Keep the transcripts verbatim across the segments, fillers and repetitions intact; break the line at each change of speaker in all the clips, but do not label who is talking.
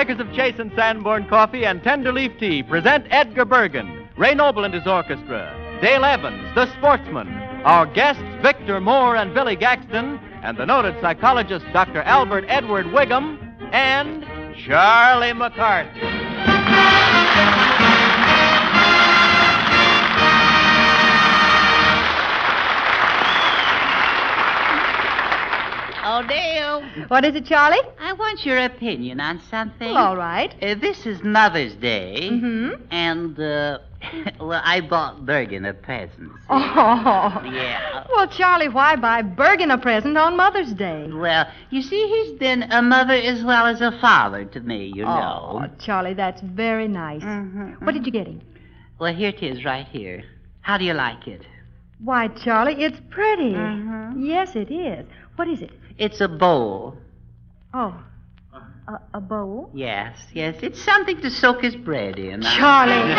makers of Chase and Sanborn Coffee and Tenderleaf Tea present Edgar Bergen, Ray Noble and his orchestra, Dale Evans, the sportsman, our guests Victor Moore and Billy Gaxton, and the noted psychologist Doctor Albert Edward Wiggum, and Charlie McCarthy.
Oh, Dale.
What is it, Charlie?
I want your opinion on something.
Well, all right.
Uh, this is Mother's Day.
Mm-hmm.
And, uh, well, I bought Bergen a present.
Oh.
Yeah.
Well, Charlie, why buy Bergen a present on Mother's Day?
Well, you see, he's been a mother as well as a father to me, you
Oh,
know.
Charlie, that's very nice.
Mm-hmm.
What did you get him?
Well, here it is right here. How do you like it?
Why, Charlie, it's pretty.
Mhm.
Yes, it is. What is it?
It's a bowl.
Oh, a, a bowl?
Yes, yes. It's something to soak his bread in.
Charlie.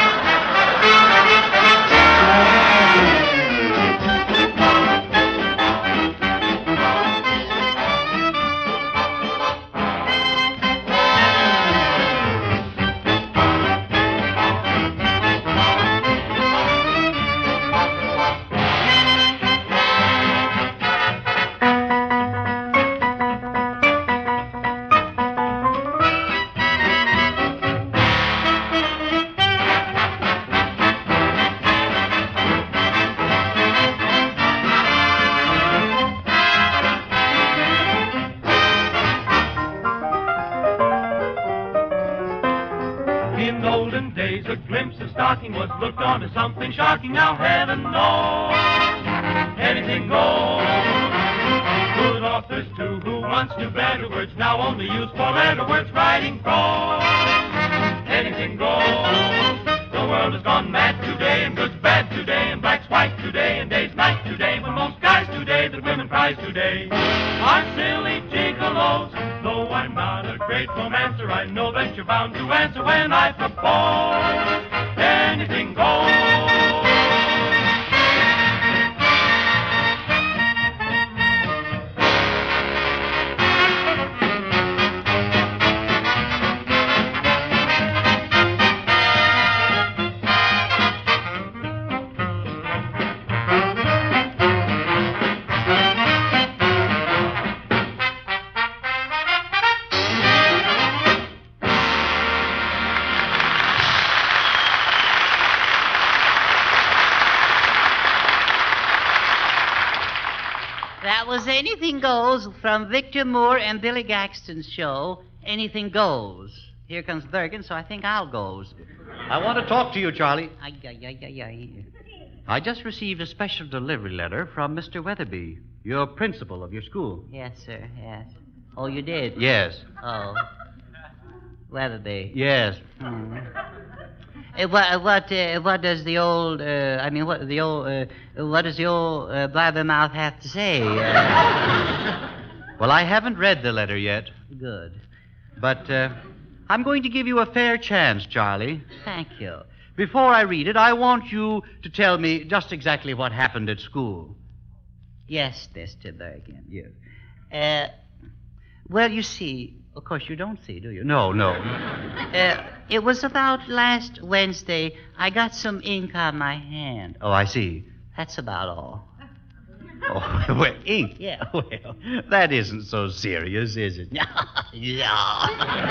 In olden days, a glimpse of stocking was looked on as something shocking. Now heaven knows, anything goes. Good authors, too, who once knew better words, now only use four-letter words, writing prose. Anything goes. The world has gone mad today, and good's bad today, and black's white today, and day's night today. But most guys today that women prize today are silly gigolos. Though I'm not a great romancer, I know that you're bound to answer when I propose. Anything goes.
That was Anything Goes from Victor Moore and Billy Gaxton's show, Anything Goes. Here comes Bergen, so I think I'll goes.
I want to talk to you, Charlie.
Ay, ay, ay, ay, ay.
I just received a special delivery letter from Mister Weatherby, your principal of your school.
Yes, sir, yes. Oh, you did?
Yes.
Oh. Weatherby.
Yes.
Hmm. Uh, what what uh, what does the old uh, I mean what the old uh, what does the old uh, blabbermouth have to say? Uh,
Well, I haven't read the letter yet,
good.
but uh, I'm going to give you a fair chance, Charlie.
Thank you.
Before I read it, I want you to tell me just exactly what happened at school.
Yes, Mister Bergen.
Yes.
Uh, well, you see, of course you don't see, do you?
No, no.
Uh, it was about last Wednesday. I got some ink on my hand.
Oh, I see.
That's about all.
Oh, well, ink.
Yeah.
Well, that isn't so serious, is it?
Yeah.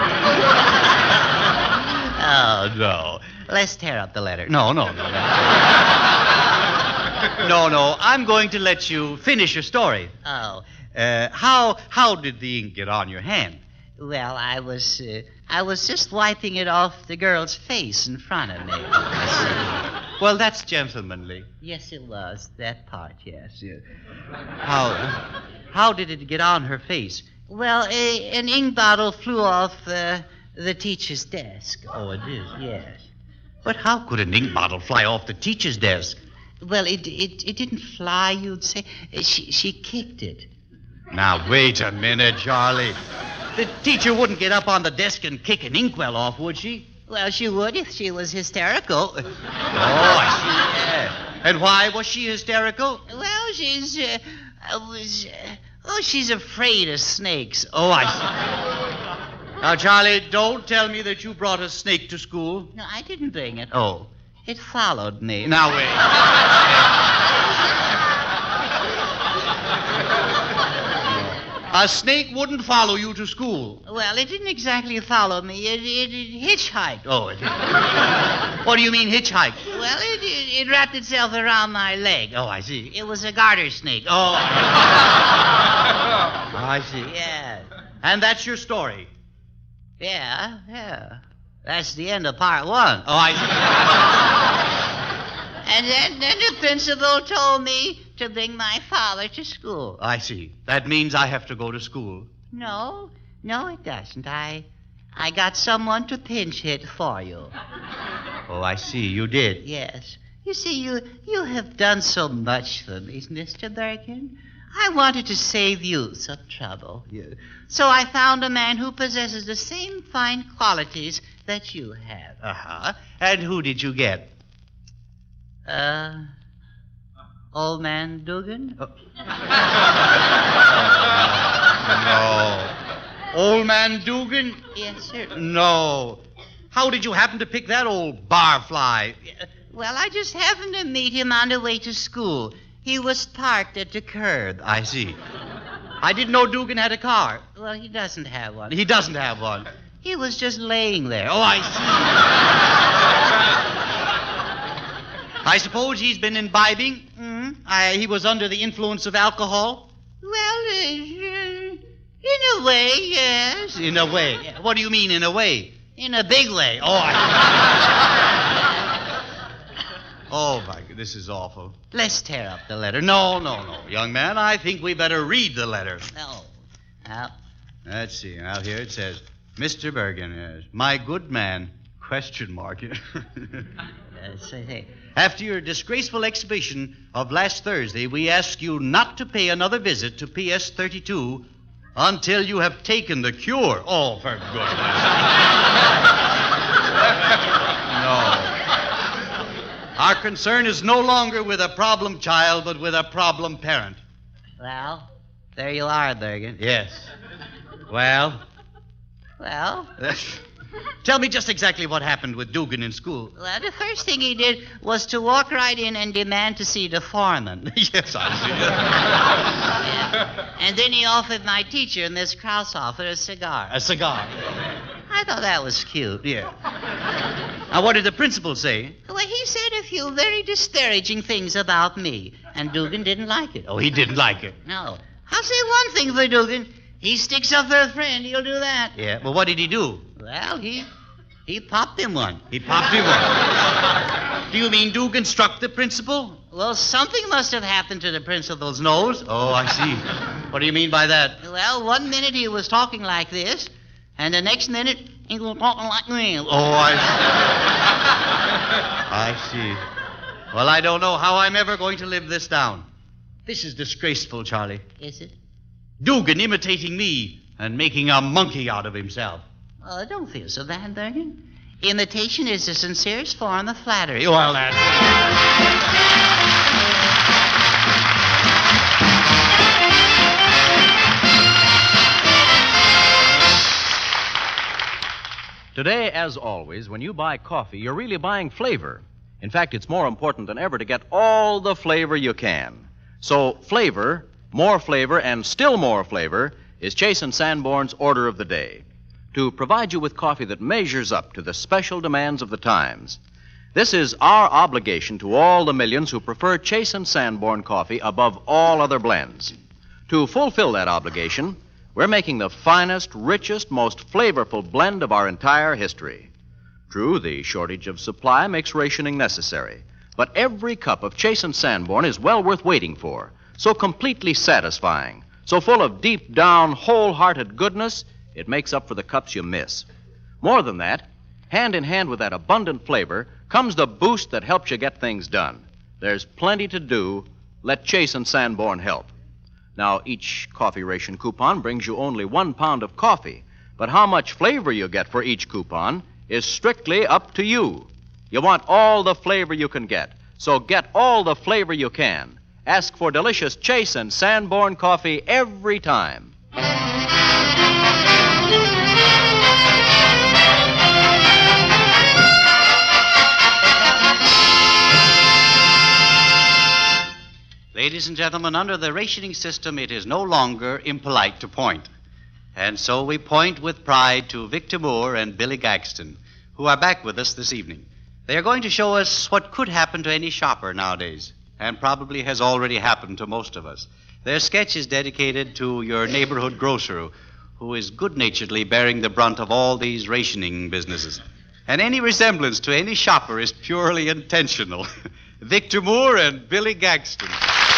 Oh, no.
Let's tear up the letter.
No, no, no. No, no. I'm going to let you finish your story.
Oh.
Uh, how how did the ink get on your hand?
Well, I was uh, I was just wiping it off the girl's face in front of me.
Well, that's gentlemanly.
Yes, it was. That part, yes.
Yeah. How how did it get on her face?
Well, a, an ink bottle flew off uh, the teacher's desk.
Oh, it is.
Yes.
But how could an ink bottle fly off the teacher's desk?
Well, it it, it didn't fly, you'd say. She she kicked it.
Now, wait a minute, Charlie. The teacher wouldn't get up on the desk and kick an inkwell off, would she?
Well, she would if she was hysterical.
Oh, I see. Yeah. And why was she hysterical?
Well, she's uh, uh, was uh, oh, she's afraid of snakes.
Oh, I see. Now, Charlie, don't tell me that you brought a snake to school.
No, I didn't bring it. Oh. It followed me.
Now, wait. A snake wouldn't follow you to school.
Well, it didn't exactly follow me. It, it, it hitchhiked.
Oh, it What do you mean hitchhike?
Well, it, it, it wrapped itself around my leg.
Oh, I see.
It was a garter snake.
Oh. I see.
Yeah.
And that's your story.
Yeah, yeah. That's the end of part one.
Oh, I see.
And then, then the principal told me to bring my father to school.
I see. That means I have to go to school.
No, no, it doesn't. I, I got someone to pinch hit for you.
Oh, I see. You did.
Yes. You see, you, you have done so much for me, Mister Bergen. I wanted to save you some trouble.
Yeah.
So I found a man who possesses the same fine qualities that you have.
Uh-huh. And who did you get?
Uh, Old Man Dugan?
Oh. No. Old Man Dugan?
Yes, sir.
No. How did you happen to pick that old barfly?
Well, I just happened to meet him on the way to school. He was parked at the curb.
I see. I didn't know Dugan had a car.
Well, he doesn't have one.
He doesn't have one.
He was just laying there.
Oh, I see. I suppose he's been imbibing?
Hmm?
I, he was under the influence of alcohol?
Well, uh, in a way, yes.
In a way. What do you mean, in a way?
In a big way.
Oh, I... Oh, my God, this is awful.
Let's tear up the letter.
No, no, no. Young man, I think we better read the letter.
No. Now,
Let's see. Now, here it says, Mister Bergen, yes, my good man, question mark.
uh, say, hey.
After your disgraceful exhibition of last Thursday, we ask you not to pay another visit to P S thirty-two until you have taken the cure. Oh, for goodness sake. No. Our concern is no longer with a problem child, but with a problem parent.
Well, there you are, Bergen.
Yes. Well?
Well,
Tell me just exactly what happened with Dugan in school.
well, the first thing he did was to walk right in and demand to see the foreman.
Yes, I see.
Yeah. And then he offered my teacher, Miss Kraushofer, a cigar.
A cigar.
I thought that was cute.
Yeah. Now, what did the principal say?
Well, he said a few very disparaging things about me, and Dugan didn't like it.
Oh, he didn't like it.
No. I'll say one thing for Dugan. He sticks up for a friend, he'll do that.
Yeah, well, what did he do?
Well, he he popped him one.
He popped him one. Do you mean Dugan struck the principal?
Well, something must have happened to the principal's nose.
Oh, I see. What do you mean by that?
Well, one minute he was talking like this, and the next minute he was talking like this.
Oh, I see. I see. Well, I don't know how I'm ever going to live this down. This is disgraceful, Charlie.
Is it?
Dugan imitating me and making a monkey out of himself.
Oh, don't feel so bad, Bergen. Imitation is the sincerest form of flattery.
Well, that's...
Today, as always, when you buy coffee, you're really buying flavor. In fact, it's more important than ever to get all the flavor you can. So, flavor, more flavor, and still more flavor is Chase and Sanborn's order of the day. To provide you with coffee that measures up to the special demands of the times. This is our obligation to all the millions who prefer Chase and Sanborn coffee above all other blends. To fulfill that obligation, we're making the finest, richest, most flavorful blend of our entire history. True, the shortage of supply makes rationing necessary, but every cup of Chase and Sanborn is well worth waiting for, so completely satisfying, so full of deep-down, wholehearted goodness, it makes up for the cups you miss. More than that, hand in hand with that abundant flavor comes the boost that helps you get things done. There's plenty to do. Let Chase and Sanborn help. Now, each coffee ration coupon brings you only one pound of coffee, but how much flavor you get for each coupon is strictly up to you. You want all the flavor you can get, so get all the flavor you can. Ask for delicious Chase and Sanborn coffee every time.
Ladies and gentlemen, under the rationing system, it is no longer impolite to point. And so we point with pride to Victor Moore and Billy Gaxton, who are back with us this evening. They are going to show us what could happen to any shopper nowadays, and probably has already happened to most of us. Their sketch is dedicated to your neighborhood grocer, who is good-naturedly bearing the brunt of all these rationing businesses. And any resemblance to any shopper is purely intentional. Victor Moore and Billy Gaxton.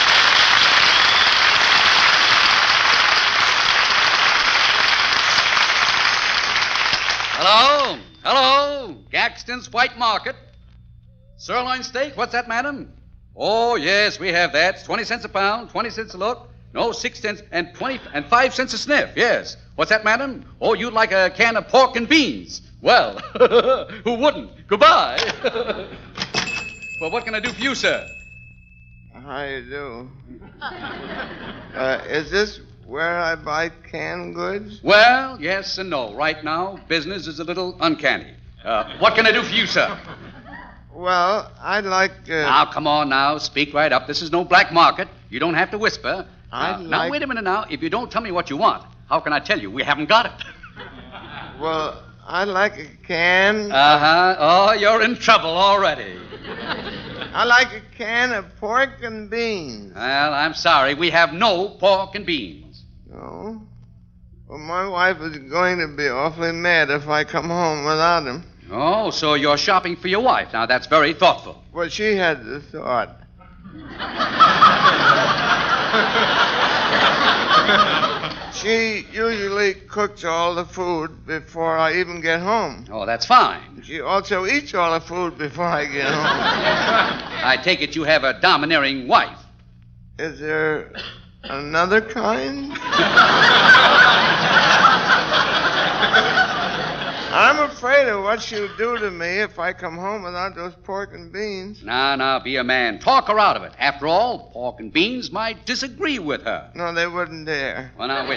Hello? Hello? Gaxton's White Market. Sirloin steak? What's that, madam? Oh, yes, we have that. It's twenty cents a pound, twenty cents a look. No, six cents and twenty and five cents a sniff. Yes. What's that, madam? Oh, you'd like a can of pork and beans. Well, who wouldn't? Goodbye. Well, what can I do for you, sir?
How you do? Uh, is this where I buy canned goods?
Well, yes and no. Right now, business is a little uncanny. Uh, what can I do for you, sir?
Well, I'd like... Uh,
Now, come on now. Speak right up. This is no black market. You don't have to whisper.
I'd
Uh,
like...
Now, wait a minute now. If you don't tell me what you want, how can I tell you? We haven't got it.
Well, I'd like a can...
Uh-huh. Oh, you're in trouble already.
I'd like a can of pork and beans.
Well, I'm sorry. We have no pork and beans.
No? Well, my wife is going to be awfully mad if I come home without them.
Oh, so you're shopping for your wife. Now, that's very thoughtful.
Well, she had the thought. She usually cooks all the food before I even get home.
Oh, that's fine.
She also eats all the food before I get home.
I take it you have a domineering wife.
Is there another kind? I'm afraid of what she'll do to me if I come home without those pork and beans.
Now, now, be a man. Talk her out of it. After all, pork and beans might disagree with her.
No, they wouldn't dare.
Well, now, wait.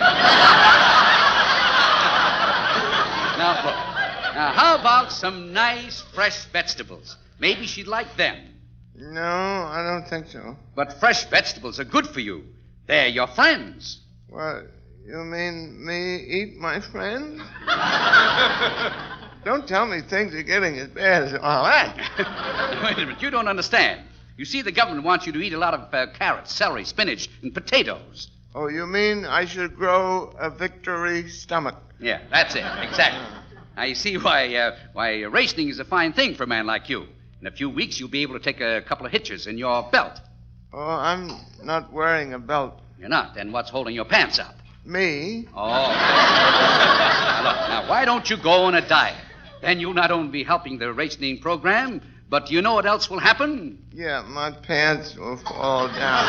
Now, look. Now, how about some nice, fresh vegetables? Maybe she'd like them.
No, I don't think so.
But fresh vegetables are good for you. They're your friends.
What, you mean me eat my friends? Don't tell me things are getting as bad as all that.
Wait a minute. You don't understand. You see, the government wants you to eat a lot of uh, carrots, celery, spinach, and potatoes.
Oh, you mean I should grow a victory stomach?
Yeah, that's it. Exactly. Now, you see why uh, why rationing is a fine thing for a man like you. In a few weeks, you'll be able to take a couple of hitches in your belt.
Oh, I'm not wearing a belt.
You're not. Then what's holding your pants up?
Me?
Oh. Now, look, now, why don't you go on a diet? Then you'll not only be helping the rationing program, but you know what else will happen?
Yeah, my pants will fall down.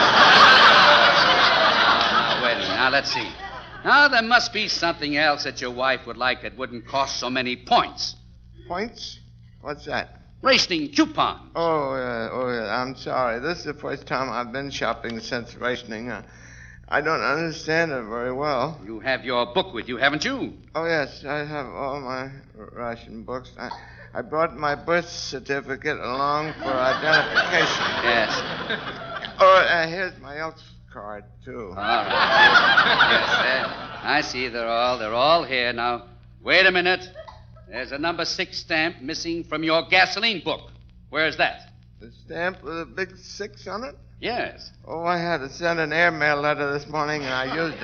Now, wait a minute. Now, let's see. Now, there must be something else that your wife would like that wouldn't cost so many points.
Points? What's that?
Rationing coupon.
Oh, uh, oh, yeah, I'm sorry. This is the first time I've been shopping since rationing. Uh, I don't understand it very well.
You have your book with you, haven't you?
Oh, yes, I have all my ration books. I, I brought my birth certificate along for identification.
Yes.
Oh, uh, here's my Elks card, too.
All right. Yes, uh, I see. They're all, they're all here. Now, wait a minute. There's a number six stamp missing from your gasoline book. Where's that?
The stamp with a big six on it?
Yes.
Oh, I had to send an airmail letter this morning, and I used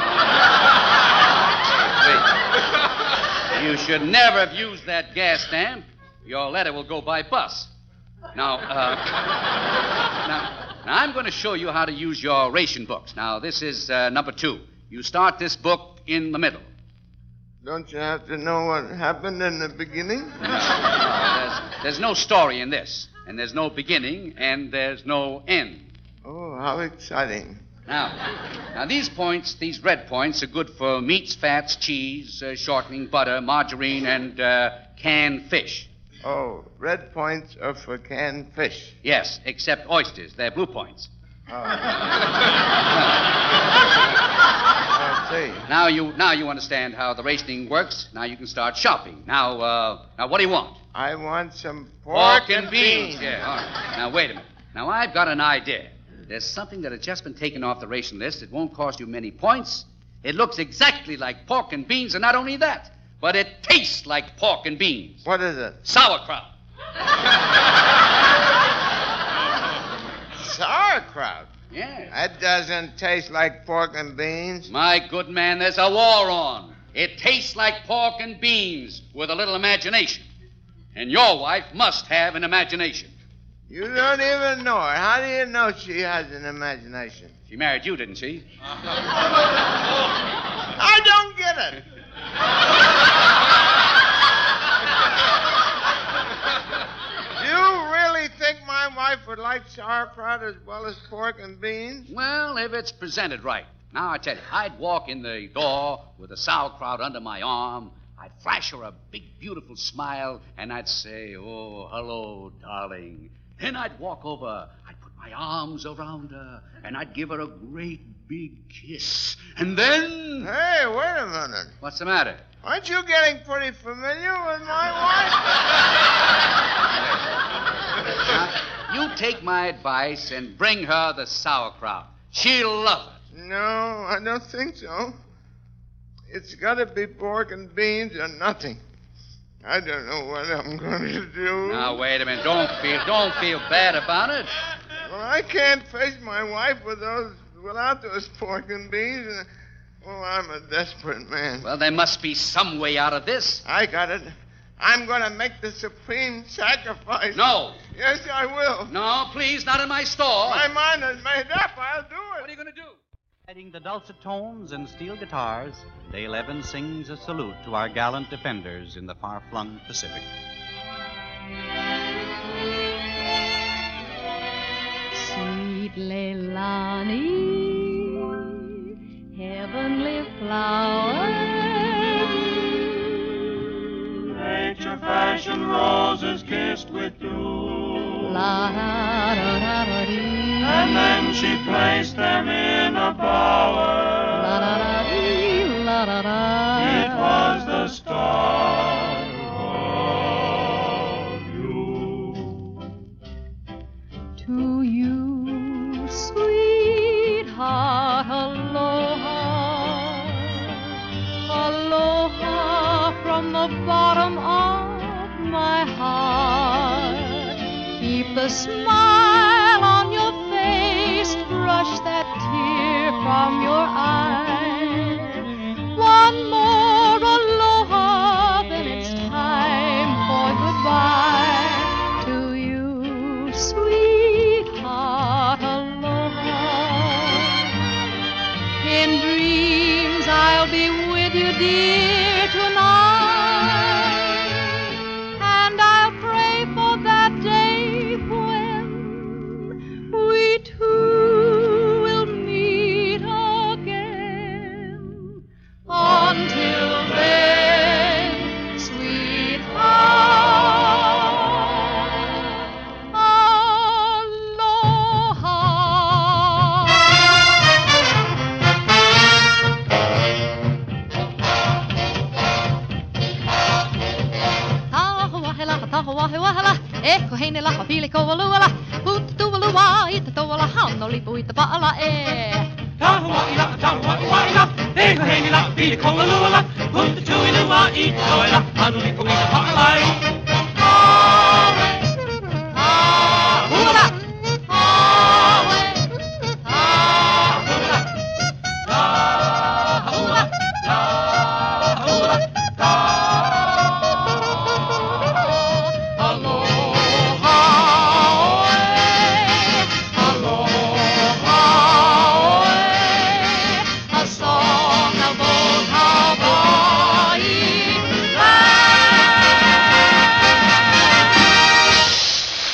it.
Wait. You should never have used that gas stamp. Your letter will go by bus. Now, uh, now, now I'm going to show you how to use your ration books. Now, this is uh, number two. You start this book in the middle.
Don't you have to know what happened in the beginning?
No, there's, there's no story in this. And there's no beginning, and there's no end.
Oh, how exciting.
Now, now these points, these red points, are good for meats, fats, cheese, uh, shortening, butter, margarine, and uh, canned fish.
Oh, red points are for canned fish.
Yes, except oysters. They're blue points.
Oh. I see.
Now you, now you understand how the rationing works. Now you can start shopping. Now, uh, now what do you want?
I want some pork,
Pork and beans. Yeah, all right. Now, wait a minute. Now, I've got an idea. there's something that has just been taken off the ration list. It won't cost you many points. It looks exactly like pork and beans, and not only that, but it tastes like pork and beans.
What is it?
Sauerkraut.
Sauerkraut?
Yeah.
That doesn't taste like pork and beans.
My good man, there's a war on. It tastes like pork and beans with a little imagination. And your wife must have an imagination.
You don't even know her. How do you know she has an imagination?
She married you, didn't she?
I don't get it. You really think my wife would like sauerkraut as well as pork and beans?
Well, if it's presented right. Now, I tell you, I'd walk in the door with the sauerkraut under my arm. I'd flash her a big, beautiful smile, and I'd say, oh, hello, darling. Then I'd walk over. I'd put my arms around her, and I'd give her a great big kiss. And then...
Hey, wait a minute.
What's the matter?
Aren't you getting pretty familiar with my wife?
Now, you take my advice and bring her the sauerkraut. She'll love it.
No, I don't think so. It's got to be pork and beans or nothing. I don't know what I'm going to do.
Now, wait a minute. Don't feel, don't feel bad about it.
Well, I can't face my wife with those, without those pork and beans. And, oh, I'm a desperate man.
Well, there must be some way out of this.
I got it. I'm going to make the supreme sacrifice.
No.
Yes, I will.
No, please, not in my store.
My mind is made up. I'll do it.
What are you going to do?
Adding the dulcet tones and steel guitars, Dale Evans sings a salute to our gallant defenders in the far-flung Pacific.
Sweet Leilani, heavenly flower.
Nature fashioned roses kissed with dew.
La da da da da dee.
And then she placed them in a bower.
La da da dee, la da da.
It was the star of you.
To you, sweetheart, aloha. Aloha from the bottom of my heart. Keep the smile on your face, brush that tear from your eye. One more aloha, then it's time for goodbye. To you, sweetheart, aloha. In dreams I'll be with you, dear, tonight. And I'll pray for that day when we two will meet again. Until then, sweetheart, aloha. Tahoahela, tahoahewahala, e koheinela, hapili kovaluala, pututuvalua, itatoala, hanolipu, itapala, e.
Tahua'ila, tahua'ila, eikoheila, piikolalula, puntatuilua, itoila, hanulipuita pa'alai.
Ahula, awe, ahula,
Tahula, tahula,
aloha, aloha, a song of old Hawaii land.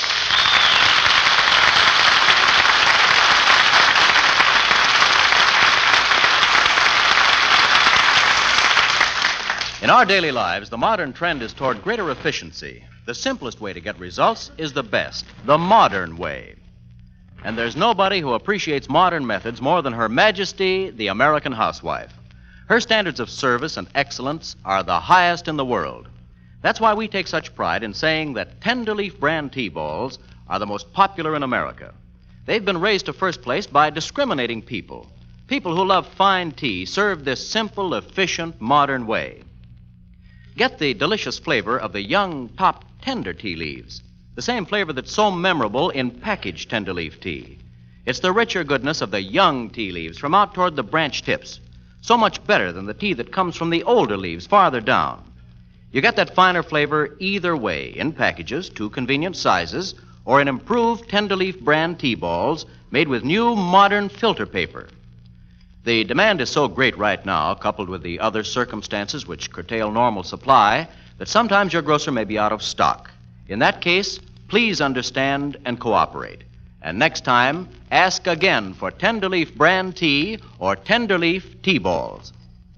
In our daily lives, the modern trend is toward greater efficiency. The simplest way to get results is the best, the modern way. And there's nobody who appreciates modern methods more than Her Majesty, the American housewife. Her standards of service and excellence are the highest in the world. That's why we take such pride in saying that Tenderleaf brand tea balls are the most popular in America. They've been raised to first place by discriminating people. People who love fine tea served this simple, efficient, modern way. Get the delicious flavor of the young, top, tender tea leaves, the same flavor that's so memorable in packaged tender leaf tea. It's the richer goodness of the young tea leaves from out toward the branch tips, so much better than the tea that comes from the older leaves farther down. You get that finer flavor either way, in packages, two convenient sizes, or in improved Tenderleaf brand tea balls made with new modern filter paper. The demand is so great right now, coupled with the other circumstances which curtail normal supply, that sometimes your grocer may be out of stock. In that case, please understand and cooperate. And next time, ask again for Tenderleaf brand tea or Tenderleaf tea balls.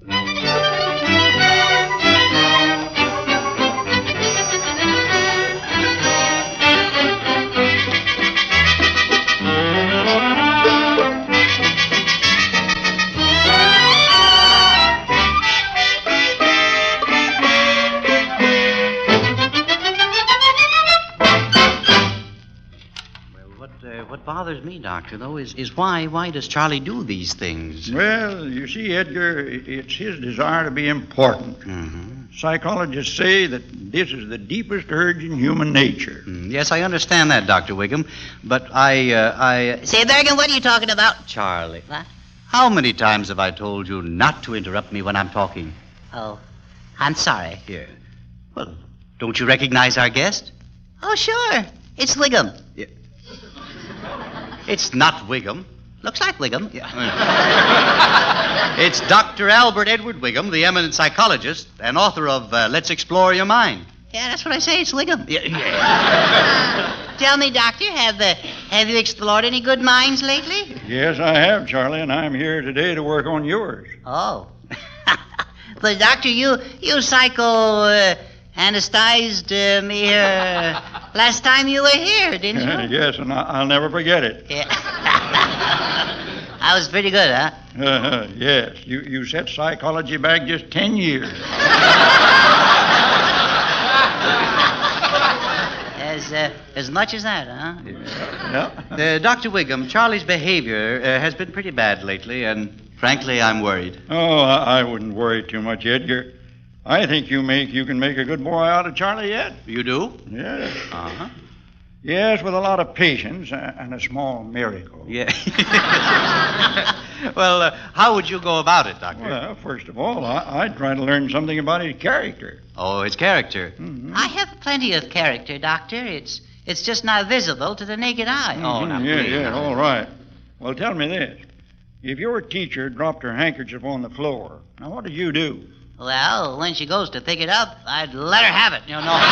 What bothers me, Doctor, though, is, is why why does Charlie do these things?
Well, you see, Edgar, it's his desire to be important.
Mm-hmm.
Psychologists say that this is the deepest urge in human nature.
Mm, yes, I understand that, Doctor Wiggum, but I, uh, I...
Say, Bergen, what are you talking about?
Charlie.
What?
How many times have I told you not to interrupt me when I'm talking?
Oh, I'm sorry.
Here. Well, don't you recognize our guest?
Oh, sure. It's Wiggum.
Yeah. It's not Wiggum.
Looks like Wiggum.
Yeah. It's Doctor Albert Edward Wiggum, the eminent psychologist and author of uh, Let's Explore Your Mind.
Yeah, that's what I say. It's Wiggum.
Yeah, yeah.
Tell me, Doctor, have uh, have you explored any good minds lately?
Yes, I have, Charlie, and I'm here today to work on yours.
Oh. But, Doctor, you, you psycho... Uh, Anesthetized uh, me here uh, last time you were here, didn't you?
Yes, and I- I'll never forget it.
Yeah. I was pretty good, huh?
Uh, yes, you, you set psychology back just ten years.
As, uh, as much as that, huh?
Yeah.
Uh, Doctor Wiggum, Charlie's behavior uh, has been pretty bad lately, and frankly, I'm worried.
Oh, I, I wouldn't worry too much, Edgar. I think you make you can make a good boy out of Charlie yet.
You do?
Yes.
Uh-huh.
Yes, with a lot of patience and a small miracle.
Yeah. Well, uh, how would you go about it, Doctor?
Well, first of all, I, I'd try to learn something about his character.
Oh, his character.
Mm-hmm.
I have plenty of character, Doctor. It's it's just not visible to the naked eye.
Oh, now,
yeah,
please.
yeah, all right. Well, tell me this. If your teacher dropped her handkerchief on the floor, now what did you do?
Well, when she goes to pick it up, I'd let her have it, you know.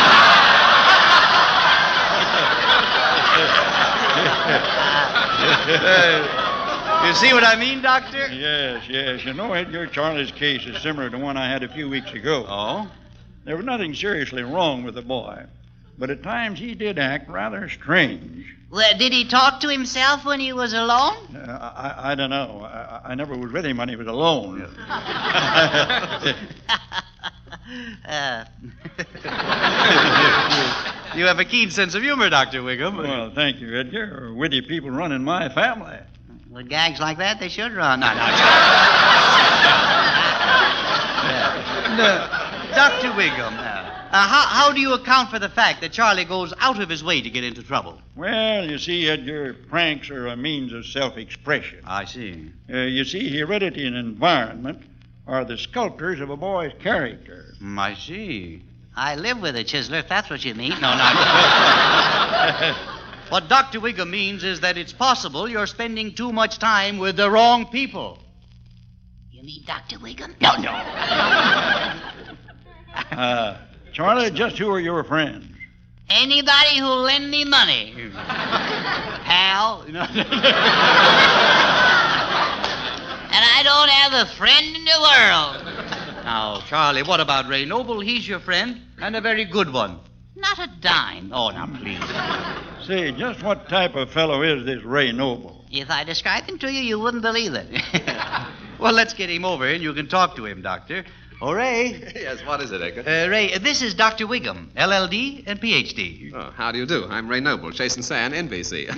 uh, you see what I mean, Doctor?
Yes, yes. You know, Edgar, Charlie's case is similar to one I had a few weeks ago.
Oh?
There was nothing seriously wrong with the boy, but at times he did act rather strange.
Well, did he talk to himself when he was alone?
Uh, I, I don't know. I, I never was with him when he was alone.
uh.
You have a keen sense of humor, Doctor Wiggum.
Well, thank you, Edgar. Witty people run in my family.
With gags like that, they should run. No, no.
no. Doctor Wiggum, uh, uh, how, how do you account for the fact that Charlie goes out of his way to get into trouble?
Well, you see, Edgar, pranks are a means of self-expression.
I see.
Uh, you see, heredity and environment are the sculptors of a boy's character.
Mm, I see.
I live with a chiseler, if that's what you mean. No, no.
What Doctor Wiggum means is that it's possible you're spending too much time with the wrong people.
You mean Doctor Wiggum?
No, no.
uh, Charlie, just who are your friends?
Anybody who'll lend me money. Pal. And I don't have a friend in the world.
Now, Charlie, what about Ray Noble? He's your friend, and a very good one.
Not a dime.
Oh, now, please.
Say, just what type of fellow is this Ray Noble?
If I described him to you, you wouldn't believe it.
Well, let's get him over, and you can talk to him, Doctor. Oh, Ray.
Yes, what is it, Edgar?
Uh, Ray, uh, this is Doctor Wiggum, L L D and P H D.
Oh, how do you do? I'm Ray Noble, Chase and San, N B C.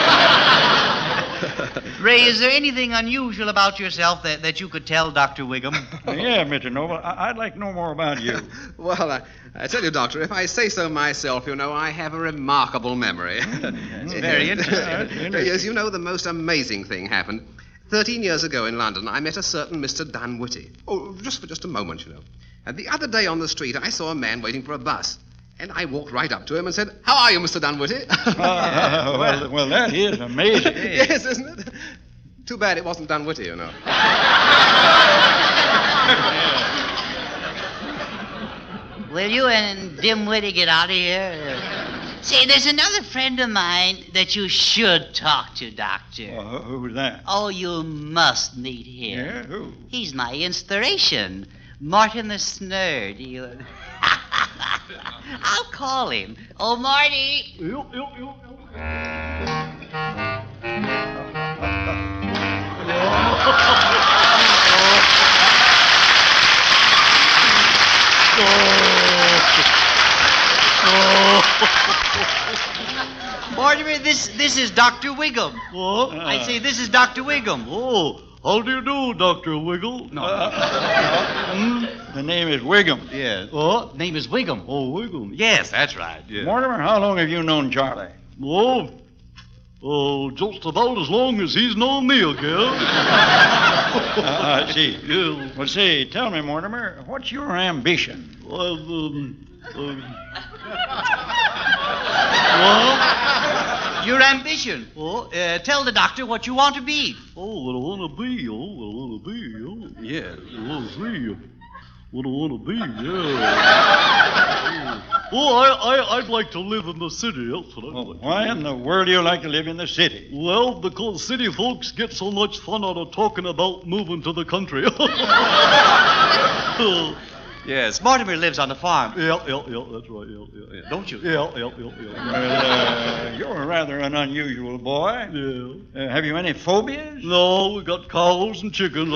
Ray, is there anything unusual about yourself that, that you could tell Doctor Wiggum?
Uh, yeah, Mister Noble, I- I'd like to know more about you.
Well, uh, I tell you, Doctor, if I say so myself, you know, I have a remarkable memory.
That's very interesting.
Yes, you know, the most amazing thing happened. Thirteen years ago in London, I met a certain Mister Dunwitty. Oh, just for just a moment, you know. And the other day on the street, I saw a man waiting for a bus. And I walked right up to him and said, "How are you, Mister Dunwitty?"
uh, well, well, that is amazing.
Yes, isn't it? Too bad it wasn't Dunwitty, you know.
Will you and Dimwitty get out of here? Say, there's another friend of mine that you should talk to, Doctor.
Uh, who's that?
Oh, you must meet him.
Yeah, who?
He's my inspiration. Martin the Snurd. You... I'll call him. Oh, Marty.
Yup, yup, yup,
Mortimer, this this is Doctor Wiggum.
What?
I say this is Doctor Wiggum.
Oh, how do you do, Doctor Wiggle?
No.
Hmm? The name is Wiggum.
Yes.
What?
Name is Wiggum.
Oh, Wiggle.
Yes, that's right. Yeah.
Mortimer, how long have you known Charlie?
Oh, oh, just about as long as he's known me, I guess.
uh, I see.
Yeah.
Well, say, tell me, Mortimer, what's your ambition?
Well, um, um, what?
Your ambition.
What?
Uh, tell the doctor what you want to be.
Oh, what I want to be. Oh, what I want to be. Oh,
Yeah.
I want to be. What I want to be, yeah. Oh, I, I, I'd like to live in the city. That's what I'd
Well,
like.
why in the world do you like to live in the city?
Well, because city folks get so much fun out of talking about moving to the country.
Yes, Mortimer lives on the farm.
Yeah, yeah, yeah, that's right, yeah, yeah.
Yeah, don't you?
Yeah, yeah, yeah, yeah.
Well, uh, you're rather an unusual boy.
Yeah.
Uh, have you any phobias?
No, we got cows and chickens.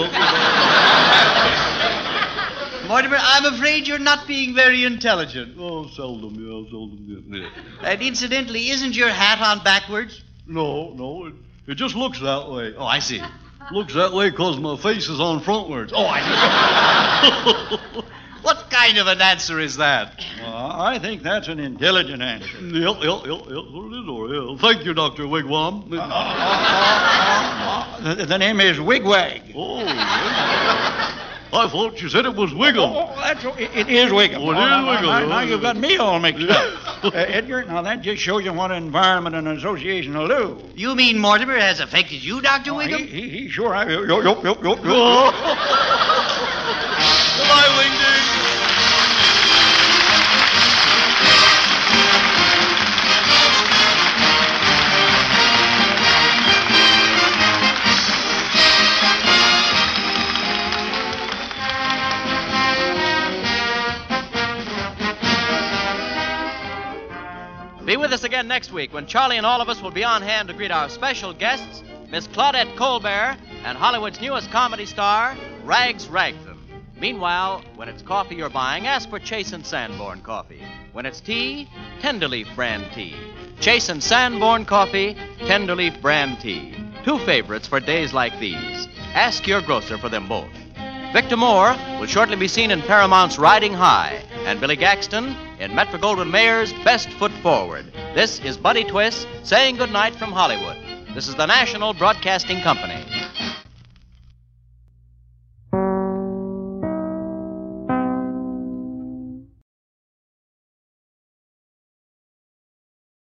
Mortimer, I'm afraid you're not being very intelligent.
Oh, seldom, yeah, seldom, yeah.
And incidentally, isn't your hat on backwards?
No, no, it, it just looks that way.
Oh, I see.
Looks that way because my face is on frontwards. Oh, I see.
What kind of an answer is that?
Well, I think that's an intelligent answer.
Yep, yep, yep, yep. What it is, or, yeah. Thank you, Doctor Wigwam.
Uh, uh, uh, uh, the, the name is Wigwag.
Oh, yeah. I thought you said it was Wiggle.
Oh, that's, it, it is Wiggle.
Oh, it is
now,
Wiggle.
Now, now you've got me all mixed up. Uh, Edgar, now that just shows you what environment and association will do.
You mean Mortimer has affected you, Doctor
Oh,
Wiggum?
he, he, he sure I... Yo, yo, yo, yo, yo.
Goodbye, Wingding.
Be with us again next week when Charlie and all of us will be on hand to greet our special guests, Miss Claudette Colbert and Hollywood's newest comedy star, Rags Ragtham. Meanwhile, when it's coffee you're buying, ask for Chase and Sanborn coffee. When it's tea, Tenderleaf brand tea. Chase and Sanborn coffee, Tenderleaf brand tea. Two favorites for days like these. Ask your grocer for them both. Victor Moore will shortly be seen in Paramount's Riding High, and Billy Gaxton in Metro-Goldwyn-Mayer's Best Foot Forward. This is Buddy Twist saying goodnight from Hollywood. This is the National Broadcasting Company.